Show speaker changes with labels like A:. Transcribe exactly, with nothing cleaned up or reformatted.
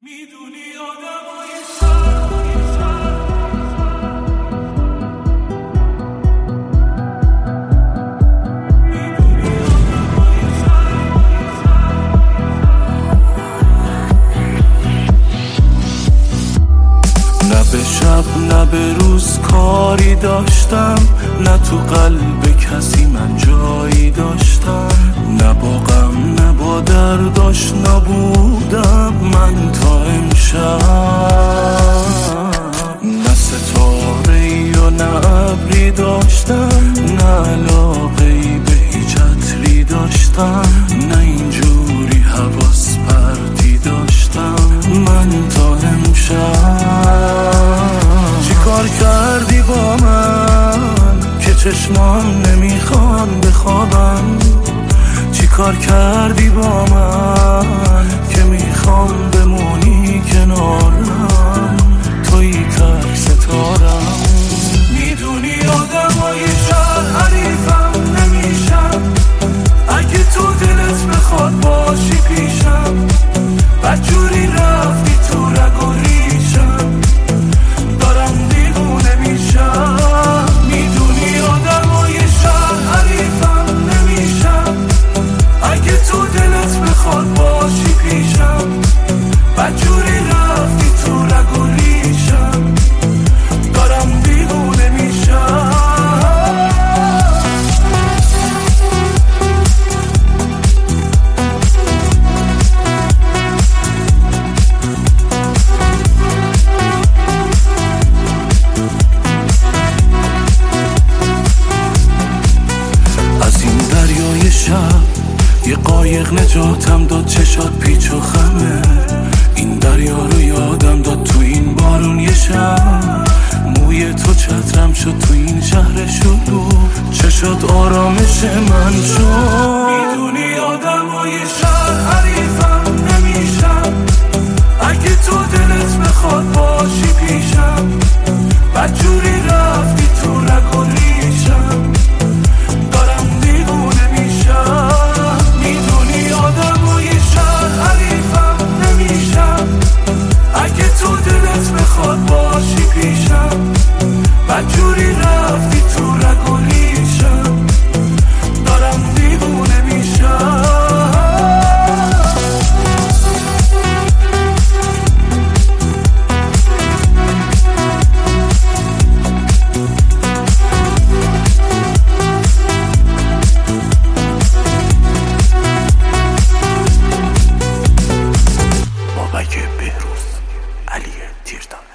A: میدونی آدمای شهر نه به شب نه به روز کاری داشتم، نه تو قلب کسی من جایی داشتم، نه با غم نه با درد آشنا بودم من تا امشب، نه ستاره‌ای و نه ابری داشتم، نه علاقه‌ای به هیچ عطری داشتم، نه اینجوری حواس پرتی داشتم من تا امشب. چی کار کردی با من که چشمام نمیخوان بخوابم؟ چی کار کردی با من که میخوام بمونی کنارم؟ توی تک ستارم. میدونی آدمای شهر حریفم نمیشم، اگه تو دلت بخواد باشی پیشم، بدجوری رفتی تو رگ و ریشم، دارم دیوونه میشم. میدونی آدمای شهر حریفم نمیشم، اگه تو دلت بخواد باشی پیشم، بدجوری رفتی تو رگ و ریشم، دارم دیوونه میشم. یه قایق نجاتم داد، چشات پیچ و خمه، این دریا رو یادم داد تو این بارون یه شب، موی تو چترم شد تو این شهر شلوغ، چشات آرامش من شد. میدونی آدمای شهر حریفم نمیشم، اگه تو دلت بخواد باشی پیشم، بدجوری رفتی تو رگ و ریشم، دارم دیوونه میشم. میدونی آدمای شهر حریفم نمیشم، اگه تو دلت بخواد باشی پیشم، بدجوری رفتی تو رگ و ریشم، دارم دیوونه میشم. بابک بهروز، علی تیردان.